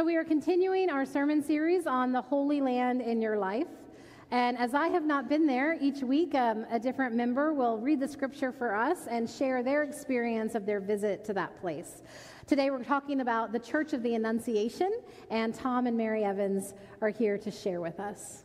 So we are continuing our sermon series on the Holy Land in your life. And as I have not been there, each week a different member will read the scripture for us and share their experience of their visit to that place. Today we're talking about the Church of the Annunciation, and Tom and Mary Evans are here to share with us.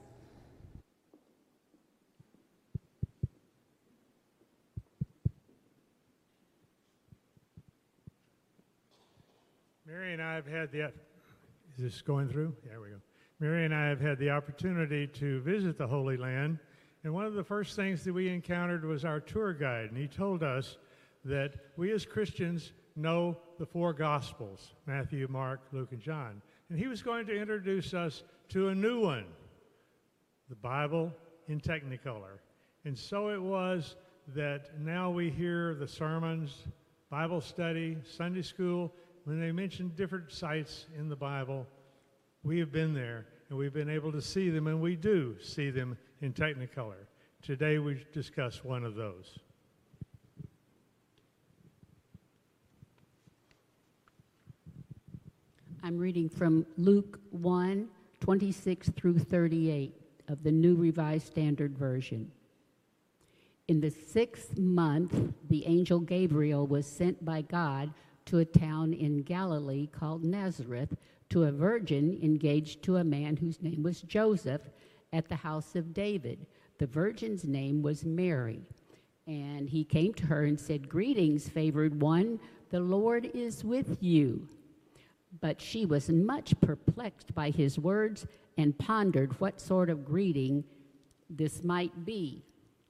Mary and I have had the... Is this going through? There we go. Mary and I have had the opportunity to visit the Holy Land, and one of the first things that we encountered was our tour guide, and he told us that we as Christians know the four Gospels, Matthew, Mark, Luke, and John. And he was going to introduce us to a new one, the Bible in Technicolor. And so it was that now we hear the sermons, Bible study, Sunday school. When they mention different sites in the Bible, we have been there, and we've been able to see them, and we do see them in Technicolor. Today we discuss one of those. I'm reading from Luke 1, 26 through 38 of the New Revised Standard Version. In the 6th month, the angel Gabriel was sent by God to a town in Galilee called Nazareth, to a virgin engaged to a man whose name was Joseph, at the house of David. The virgin's name was Mary. And he came to her and said, "Greetings, favored one, the Lord is with you." But she was much perplexed by his words and pondered what sort of greeting this might be.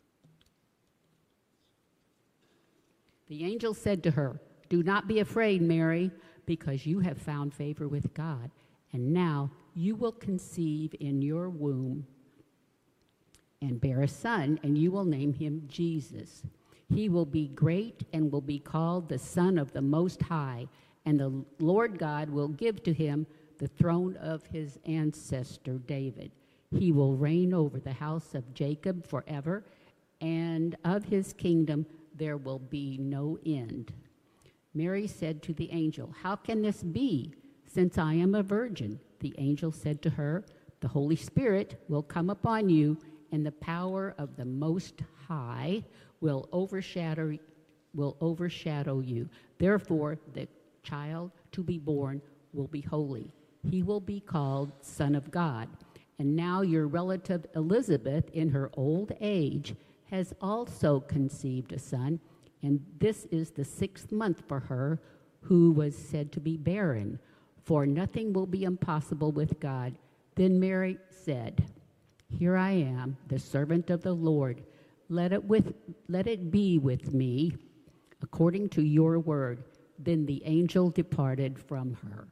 The angel said to her, "Do not be afraid, Mary, because you have found favor with God. And now you will conceive in your womb and bear a son, and you will name him Jesus. He will be great and will be called the Son of the Most High, and the Lord God will give to him the throne of his ancestor David. He will reign over the house of Jacob forever, and of his kingdom there will be no end." Mary said to the angel, "How can this be, since I am a virgin?" The angel said to her, "The Holy Spirit will come upon you, and the power of the Most High will overshadow you. Therefore, the child to be born will be holy. He will be called Son of God. And now your relative Elizabeth, in her old age, has also conceived a son, and this is the 6th month for her who was said to be barren, for nothing will be impossible with God." Then Mary said, "Here I am, the servant of the Lord. Let it be with me according to your word." Then the angel departed from her.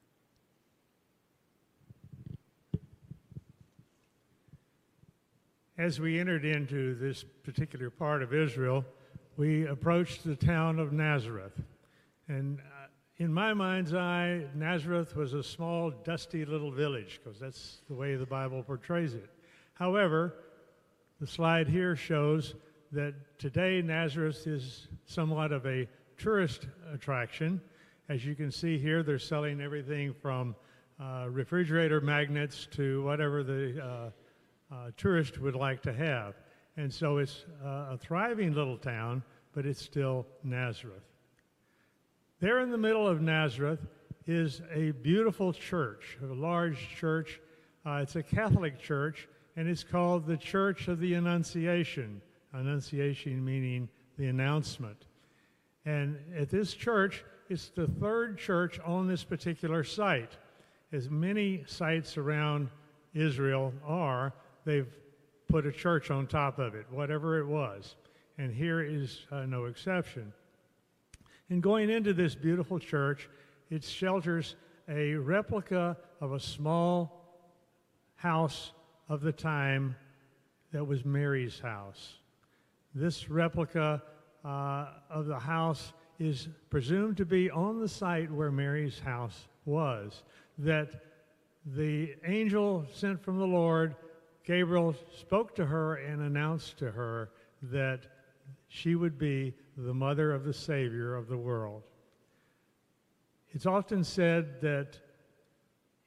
As we entered into this particular part of Israel, we approached the town of Nazareth. And in my mind's eye, Nazareth was a small, dusty little village, because that's the way the Bible portrays it. However, the slide here shows that today Nazareth is somewhat of a tourist attraction. As you can see here, they're selling everything from refrigerator magnets to whatever the tourist would like to have. And so it's a thriving little town, but it's still Nazareth. There in the middle of Nazareth is a beautiful church, a large church. It's a Catholic church, and it's called the Church of the Annunciation. Annunciation meaning the announcement. And at this church, it's the 3rd church on this particular site. As many sites around Israel are, they've put a church on top of it, whatever it was. And here is no exception. And going into this beautiful church, it shelters a replica of a small house of the time that was Mary's house. This replica of the house is presumed to be on the site where Mary's house was. That the angel sent from the Lord, Gabriel, spoke to her and announced to her that she would be the mother of the Savior of the world. It's often said that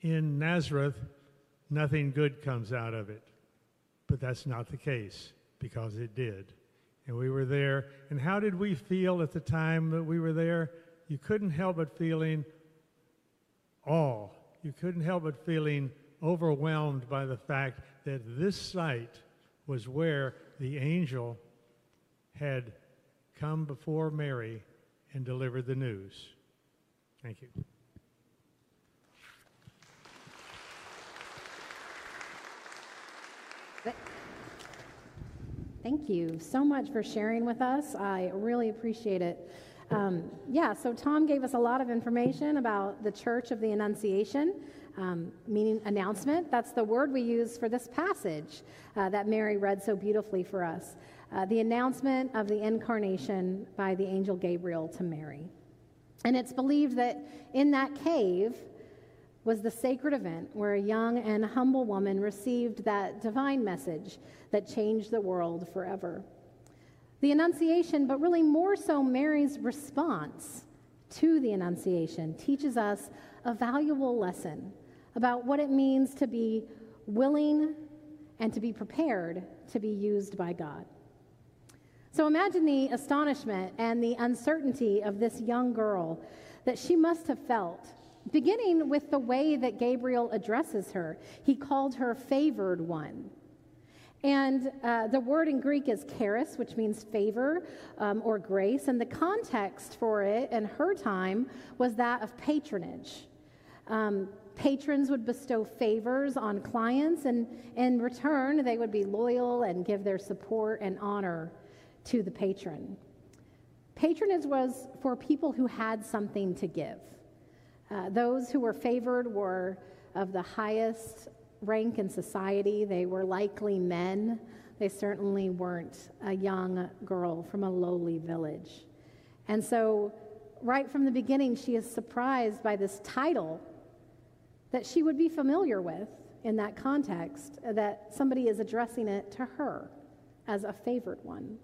in Nazareth, nothing good comes out of it. But that's not the case, because it did. And we were there. And how did we feel at the time that we were there? You couldn't help but feeling awe. You couldn't help but feeling overwhelmed by the fact that this site was where the angel had come before Mary and delivered the news. Thank you. Thank you so much for sharing with us. I really appreciate it. So Tom gave us a lot of information about the Church of the Annunciation, meaning announcement. That's the word we use for this passage that Mary read so beautifully for us. The announcement of the incarnation by the angel Gabriel to Mary. And it's believed that in that cave was the sacred event where a young and humble woman received that divine message that changed the world forever. The Annunciation, but really more so Mary's response to the Annunciation, teaches us a valuable lesson about what it means to be willing and to be prepared to be used by God. So imagine the astonishment and the uncertainty of this young girl that she must have felt, beginning with the way that Gabriel addresses her. He called her favored one. And the word in Greek is charis, which means favor or grace. And the context for it in her time was that of patronage. Patrons would bestow favors on clients, and in return, they would be loyal and give their support and honor to the patron. Patronage was for people who had something to give. Those who were favored were of the highest rank in society. They were likely men. They certainly weren't a young girl from a lowly village. And so, right from the beginning, she is surprised by this title that she would be familiar with in that context, that somebody is addressing it to her as a favored one.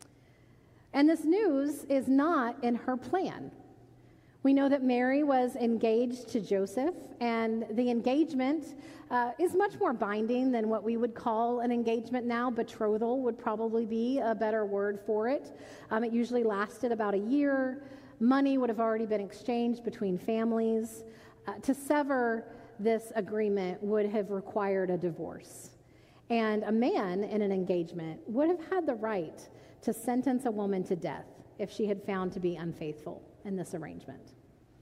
And this news is not in her plan. We know that Mary was engaged to Joseph, and the engagement is much more binding than what we would call an engagement now. Betrothal would probably be a better word for it. It usually lasted about a year. Money would have already been exchanged between families. To sever this agreement would have required a divorce. And a man in an engagement would have had the right to sentence a woman to death if she had found to be unfaithful in this arrangement.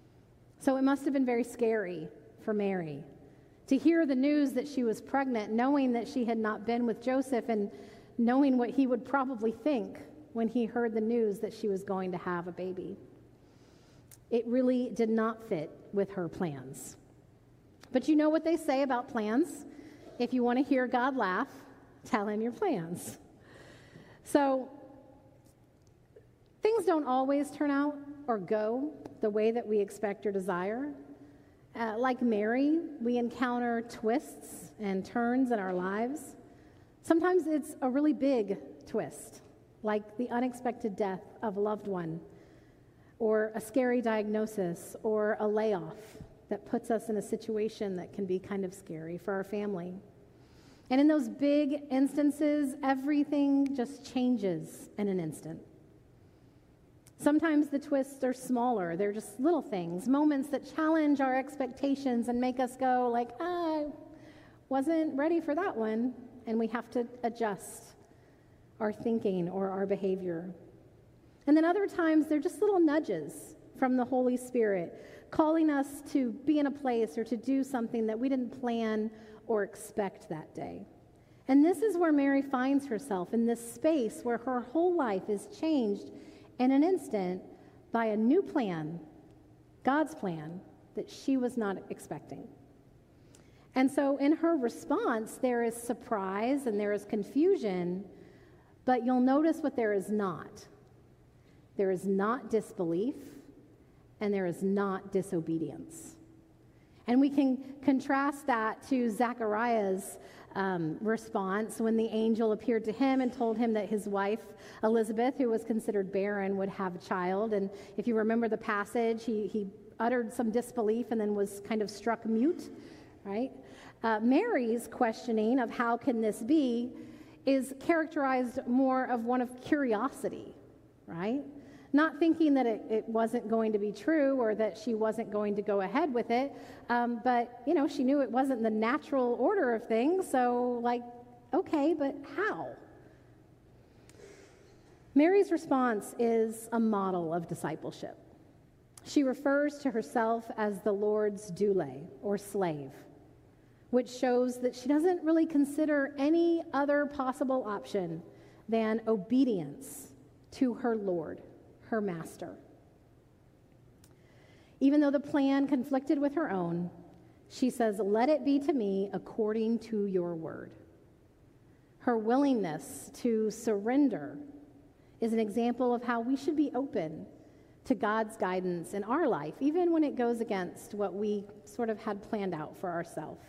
So it must have been very scary for Mary to hear the news that she was pregnant, knowing that she had not been with Joseph, and knowing what he would probably think when he heard the news that she was going to have a baby. It really did not fit with her plans. But you know what they say about plans? If you want to hear God laugh, tell him your plans. So things don't always turn out or go the way that we expect or desire. Like Mary, we encounter twists and turns in our lives. Sometimes it's a really big twist, like the unexpected death of a loved one, or a scary diagnosis, or a layoff that puts us in a situation that can be kind of scary for our family. And in those big instances, everything just changes in an instant. Sometimes the twists are smaller. They're just little things, moments that challenge our expectations and make us go like, I wasn't ready for that one. And we have to adjust our thinking or our behavior. And then other times, they're just little nudges from the Holy Spirit, calling us to be in a place or to do something that we didn't plan or expect that day. And this is where Mary finds herself, in this space where her whole life is changed in an instant by a new plan, God's plan, that she was not expecting. And so in her response, there is surprise and there is confusion, but you'll notice what there is not. There is not disbelief, and there is not disobedience. And we can contrast that to Zechariah's response when the angel appeared to him and told him that his wife, Elizabeth, who was considered barren, would have a child. And if you remember the passage, he uttered some disbelief and then was kind of struck mute right? Mary's questioning of how can this be is characterized more of one of curiosity, right? Not thinking that it wasn't going to be true or that she wasn't going to go ahead with it, but, she knew it wasn't the natural order of things, so, okay, but how? Mary's response is a model of discipleship. She refers to herself as the Lord's doule, or slave, which shows that she doesn't really consider any other possible option than obedience to her Lord, her master. Even though the plan conflicted with her own, she says, "Let it be to me according to your word." Her willingness to surrender is an example of how we should be open to God's guidance in our life, even when it goes against what we sort of had planned out for ourselves.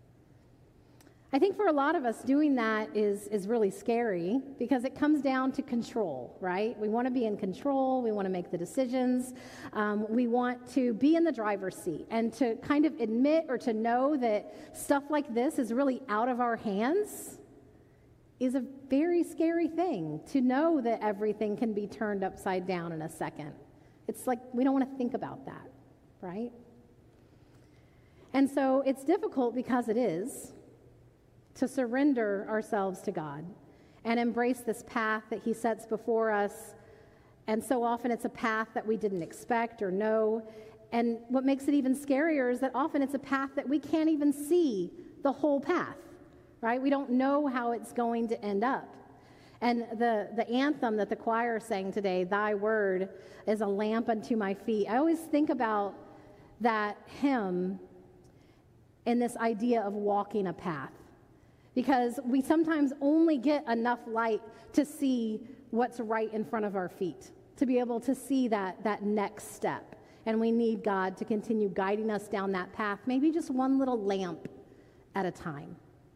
I think for a lot of us, doing that is really scary because it comes down to control, right? We want to be in control. We want to make the decisions. We want to be in the driver's seat and to kind of admit or to know that stuff like this is really out of our hands is a very scary thing, to know that everything can be turned upside down in a second. It's like we don't want to think about that, right? And so it's difficult because it is to surrender ourselves to God and embrace this path that he sets before us. And so often it's a path that we didn't expect or know. And what makes it even scarier is that often it's a path that we can't even see the whole path, right? We don't know how it's going to end up. And the anthem that the choir sang today, "Thy word is a lamp unto my feet," I always think about that hymn and this idea of walking a path. Because we sometimes only get enough light to see what's right in front of our feet, to be able to see that next step. And we need God to continue guiding us down that path, maybe just one little lamp at a time.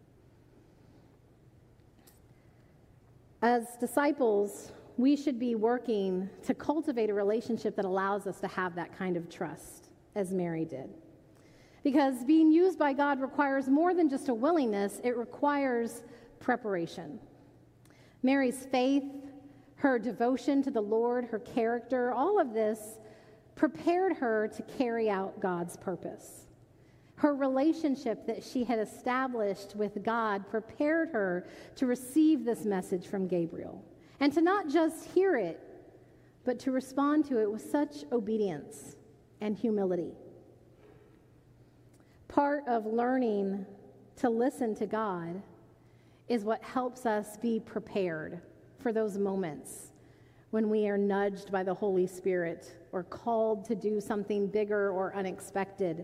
As disciples, we should be working to cultivate a relationship that allows us to have that kind of trust, as Mary did. Because being used by God requires more than just a willingness, it requires preparation. Mary's faith, her devotion to the Lord, her character, all of this prepared her to carry out God's purpose. Her relationship that she had established with God prepared her to receive this message from Gabriel, and to not just hear it, but to respond to it with such obedience and humility. Part of learning to listen to God is what helps us be prepared for those moments when we are nudged by the Holy Spirit or called to do something bigger or unexpected.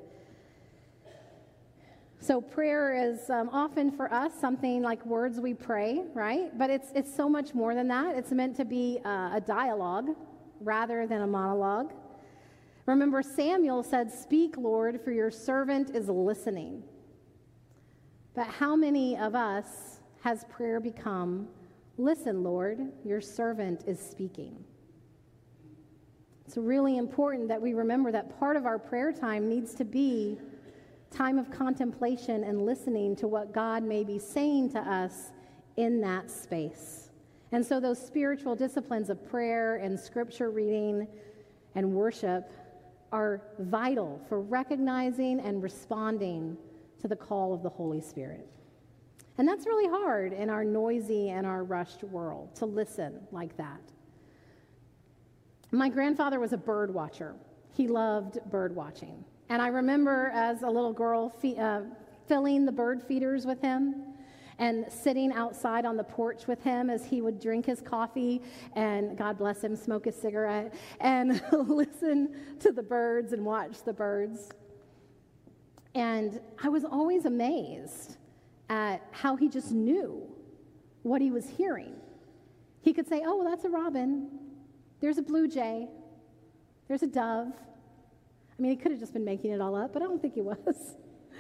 So prayer is often for us something like words we pray, right? But it's so much more than that. It's meant to be a dialogue rather than a monologue. Remember, Samuel said, "Speak, Lord, for your servant is listening." But how many of us has prayer become, "Listen, Lord, your servant is speaking"? It's really important that we remember that part of our prayer time needs to be time of contemplation and listening to what God may be saying to us in that space. And so those spiritual disciplines of prayer and scripture reading and worship are vital for recognizing and responding to the call of the Holy Spirit. And that's really hard in our noisy and our rushed world, to listen like that. My grandfather was a bird watcher. He loved bird watching. And I remember as a little girl filling the bird feeders with him and sitting outside on the porch with him as he would drink his coffee and, God bless him, smoke his cigarette and listen to the birds and watch the birds. And I was always amazed at how he just knew what he was hearing. He could say, "Oh, well, that's a robin. There's a blue jay. There's a dove." I mean, he could have just been making it all up, but I don't think he was.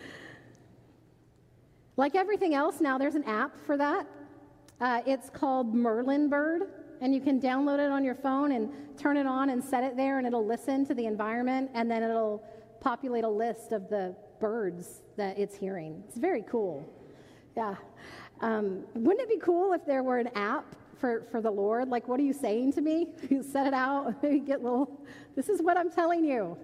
Like everything else, now there's an app for that. It's called Merlin Bird, and you can download it on your phone and turn it on and set it there, and it'll listen to the environment, and then it'll populate a list of the birds that it's hearing. It's very cool. Yeah. Wouldn't it be cool if there were an app for the Lord? Like, what are you saying to me? You set it out, you get this is what I'm telling you.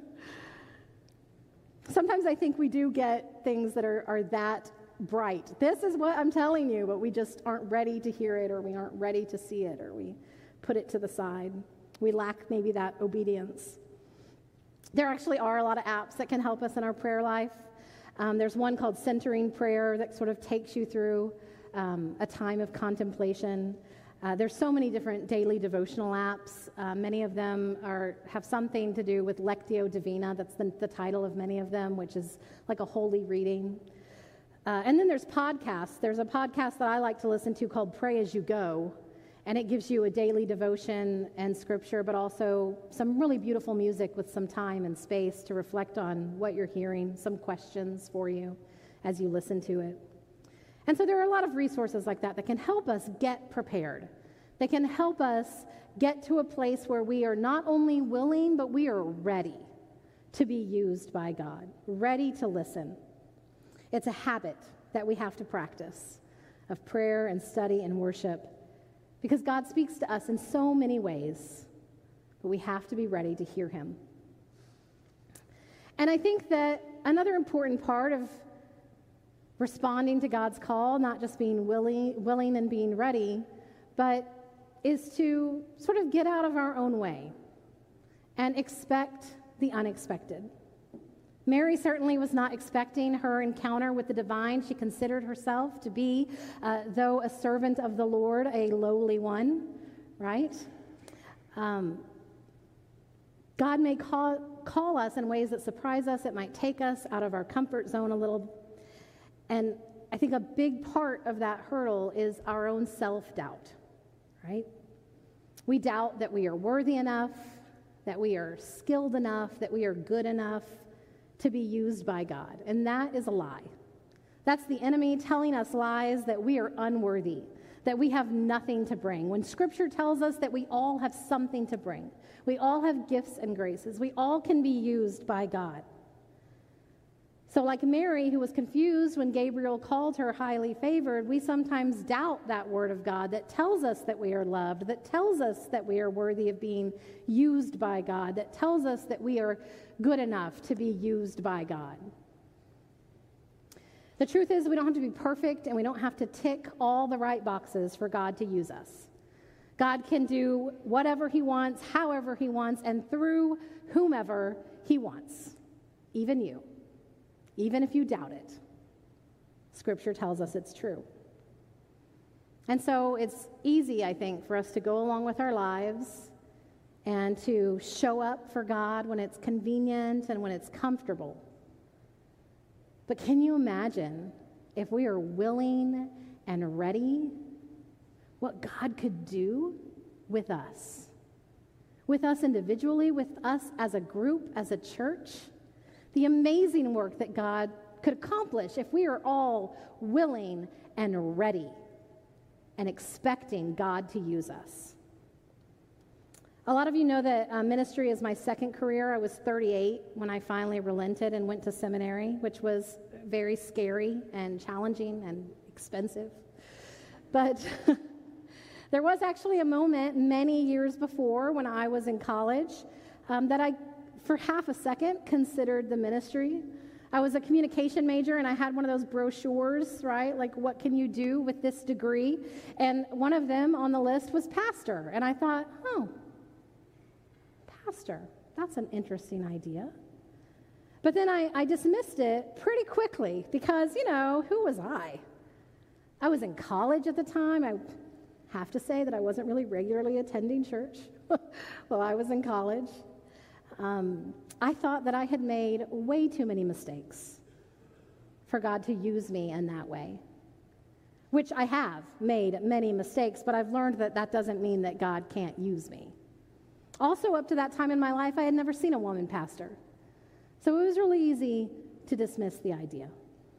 Sometimes I think we do get things that are that bright. This is what I'm telling you, but we just aren't ready to hear it, or we aren't ready to see it, or we put it to the side. We lack maybe that obedience. There actually are a lot of apps that can help us in our prayer life. There's one called Centering Prayer that sort of takes you through a time of contemplation. There's so many different daily devotional apps. Many of them have something to do with Lectio Divina. That's the title of many of them, which is like a holy reading. And then there's podcasts. There's a podcast that I like to listen to called Pray As You Go, and it gives you a daily devotion and scripture, but also some really beautiful music with some time and space to reflect on what you're hearing, some questions for you as you listen to it. And so there are a lot of resources like that can help us get prepared. They can help us get to a place where we are not only willing, but we are ready to be used by God, ready to listen. It's a habit that we have to practice of prayer and study and worship, because God speaks to us in so many ways, but we have to be ready to hear him. And I think that another important part of responding to God's call, not just being willing and being ready, but is to sort of get out of our own way and expect the unexpected. Mary certainly was not expecting her encounter with the divine. She considered herself to be, though a servant of the Lord, a lowly one, right? God may call us in ways that surprise us. It might take us out of our comfort zone a little. And I think a big part of that hurdle is our own self-doubt, right? We doubt that we are worthy enough, that we are skilled enough, that we are good enough to be used by God. And that is a lie. That's the enemy telling us lies that we are unworthy, that we have nothing to bring. When Scripture tells us that we all have something to bring, we all have gifts and graces, we all can be used by God. So like Mary, who was confused when Gabriel called her highly favored, we sometimes doubt that word of God that tells us that we are loved, that tells us that we are worthy of being used by God, that tells us that we are good enough to be used by God. The truth is, we don't have to be perfect, and we don't have to tick all the right boxes for God to use us. God can do whatever he wants, however he wants, and through whomever he wants, even you. Even if you doubt it, Scripture tells us it's true. And so it's easy, I think, for us to go along with our lives and to show up for God when it's convenient and when it's comfortable. But can you imagine if we are willing and ready, what God could do with us individually, with us as a group, as a church? The amazing work that God could accomplish if we are all willing and ready and expecting God to use us. A lot of you know that ministry is my second career. I was 38 when I finally relented and went to seminary, which was very scary and challenging and expensive. But there was actually a moment many years before when I was in college that I, for half a second, considered the ministry. I was a communication major, and I had one of those brochures, right? Like, what can you do with this degree? And one of them on the list was pastor. And I thought, oh, pastor, that's an interesting idea. But then I dismissed it pretty quickly because, who was I? I was in college at the time. I have to say that I wasn't really regularly attending church while I was in college. I thought that I had made way too many mistakes for God to use me in that way, which I have made many mistakes, but I've learned that that doesn't mean that God can't use me. Also, up to that time in my life, I had never seen a woman pastor, so it was really easy to dismiss the idea.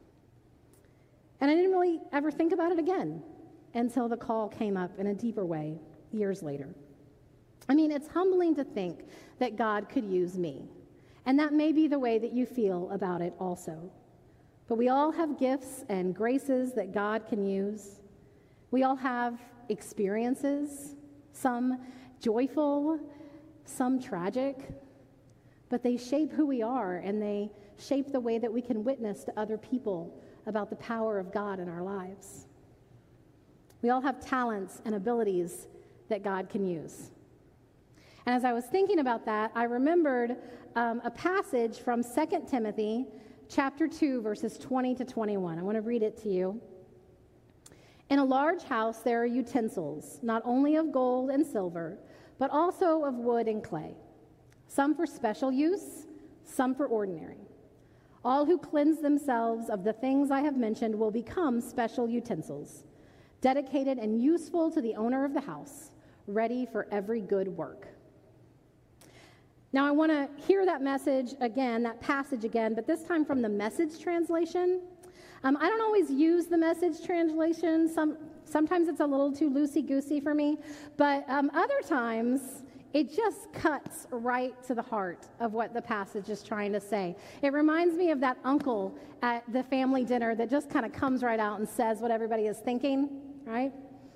And I didn't really ever think about it again until the call came up in a deeper way years later. I mean, it's humbling to think that God could use me. And that may be the way that you feel about it also. But we all have gifts and graces that God can use. We all have experiences, some joyful, some tragic, but they shape who we are, and they shape the way that we can witness to other people about the power of God in our lives. We all have talents and abilities that God can use. And as I was thinking about that, I remembered a passage from 2 Timothy chapter 2, verses 20 to 21. I want to read it to you. In a large house there are utensils, not only of gold and silver, but also of wood and clay, some for special use, some for ordinary. All who cleanse themselves of the things I have mentioned will become special utensils, dedicated and useful to the owner of the house, ready for every good work. Now, I want to hear that message again, that passage again, but this time from the Message translation. I don't always use the Message translation. Sometimes it's a little too loosey-goosey for me, but other times it just cuts right to the heart of what the passage is trying to say. It reminds me of that uncle at the family dinner that just kind of comes right out and says what everybody is thinking, right?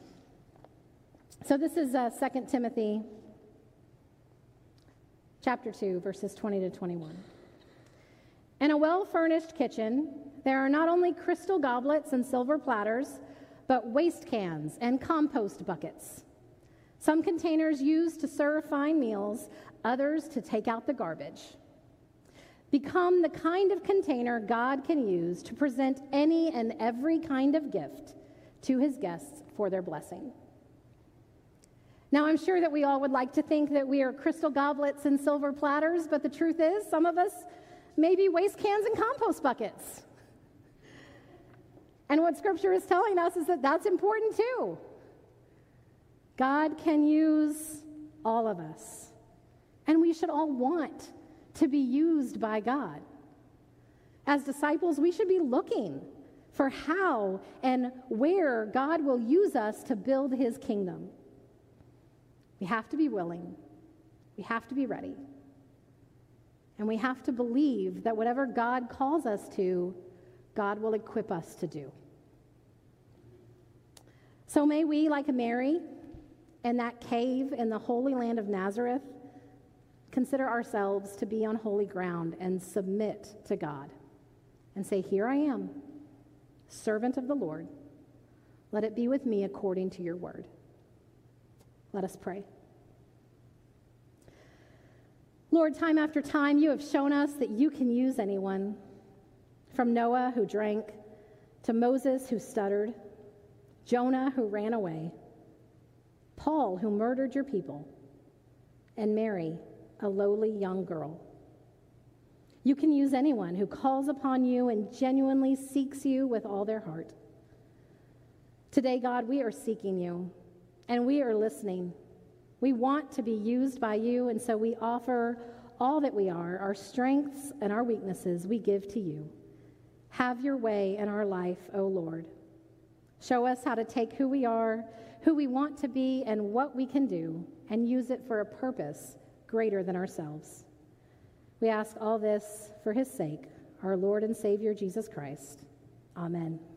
So this is 2 Timothy chapter 2, verses 20 to 21. In a well-furnished kitchen, there are not only crystal goblets and silver platters, but waste cans and compost buckets. Some containers used to serve fine meals, others to take out the garbage. Become the kind of container God can use to present any and every kind of gift to his guests for their blessing. Now, I'm sure that we all would like to think that we are crystal goblets and silver platters, but the truth is, some of us may be waste cans and compost buckets. And what Scripture is telling us is that that's important too. God can use all of us, and we should all want to be used by God. As disciples, we should be looking for how and where God will use us to build his kingdom. We have to be willing. We have to be ready. And we have to believe that whatever God calls us to, God will equip us to do. So may we, like Mary in that cave in the Holy Land of Nazareth, consider ourselves to be on holy ground and submit to God and say, "Here I am, servant of the Lord. Let it be with me according to your word." Let us pray. Lord, time after time, you have shown us that you can use anyone, from Noah, who drank, to Moses, who stuttered, Jonah, who ran away, Paul, who murdered your people, and Mary, a lowly young girl. You can use anyone who calls upon you and genuinely seeks you with all their heart. Today, God, we are seeking you, and we are listening. We want to be used by you, and so we offer all that we are, our strengths and our weaknesses, we give to you. Have your way in our life, O Lord. Show us how to take who we are, who we want to be, and what we can do, and use it for a purpose greater than ourselves. We ask all this for his sake, our Lord and Savior, Jesus Christ. Amen.